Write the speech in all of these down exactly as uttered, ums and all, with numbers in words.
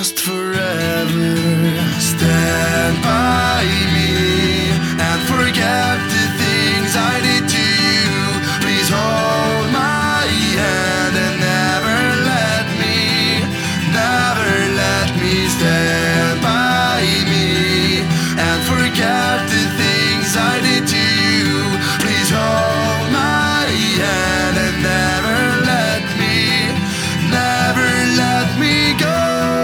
last forever. Stand by me and forget the things I did to you. Please hold my hand and never let me, never let me stand by me and forget the things I did to you. Please hold my hand and never let me, never let me go.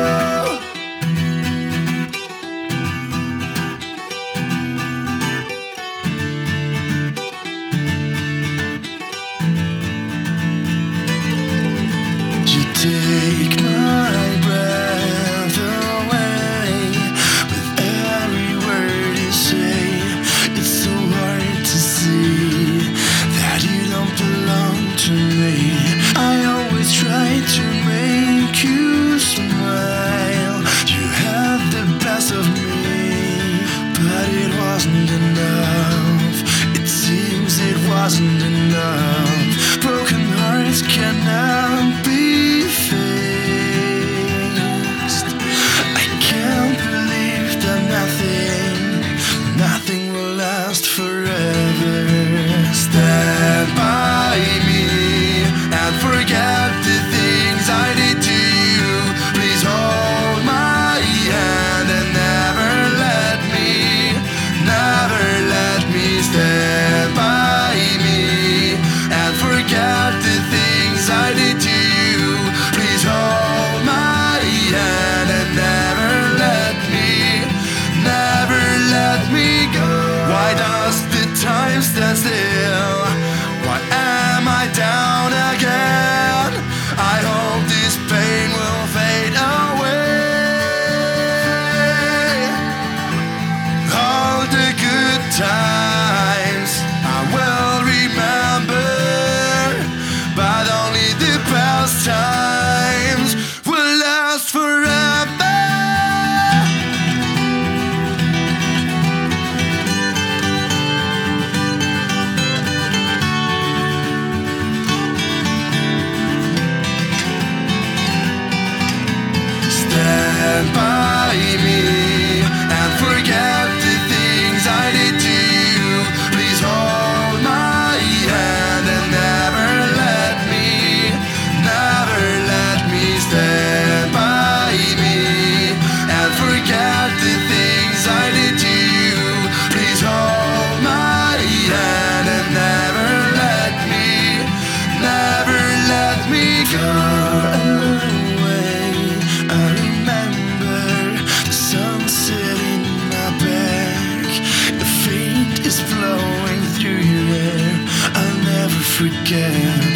You take my breath away with every word you say. It's so hard to see that you don't belong to me. I always try to make you smile. You had the best of me, but it wasn't enough. It seems it wasn't enough. Broken hearts cannot be fixed. I can't believe that nothing, nothing will last forever. Stand by me and forget the things I did to you. Please hold my hand and never let me, never let me stand by me and forget the things I did to you. Please hold my hand and never let me, never let me go. Why does the time stand still? Why am I down again? I hope this pain will fade away. All the good times I will remember, but only the past times will last forever. Stand by me and forget the things I did to you. Please hold my hand and never let me, never let me stand by me and forget the things I did to you. Please hold my hand and never let me, never let me go away. I remember the sunset in my back. The fate is flowing through your hair. I'll never forget.